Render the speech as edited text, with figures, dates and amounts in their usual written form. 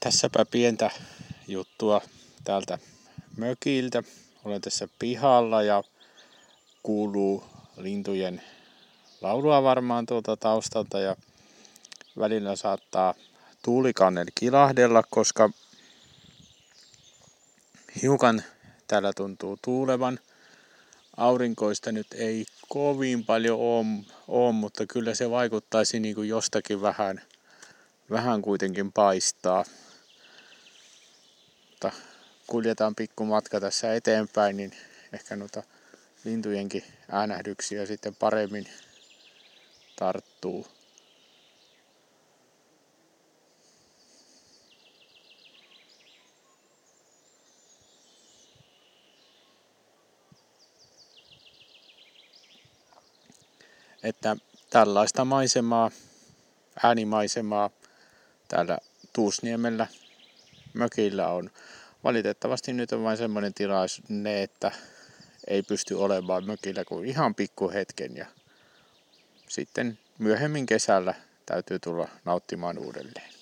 Tässäpä pientä juttua täältä mökiltä. Olen tässä pihalla ja kuuluu lintujen laulua varmaan tuolta taustalta ja välillä saattaa tuulikannel kilahdella, koska hiukan täällä tuntuu tuulevan. Aurinkoista nyt ei kovin paljon ole, mutta kyllä se vaikuttaisi niin kuin jostakin vähän kuitenkin paistaa. Mutta kuljetaan pikku matka tässä eteenpäin, niin ehkä noita lintujenkin äänähdyksiä sitten paremmin tarttuu. Että tällaista maisemaa, äänimaisemaa täällä Tuusniemellä mökillä on. Valitettavasti nyt on vain semmoinen tilanne, että ei pysty olemaan mökillä kuin ihan pikku hetken ja sitten myöhemmin kesällä täytyy tulla nauttimaan uudelleen.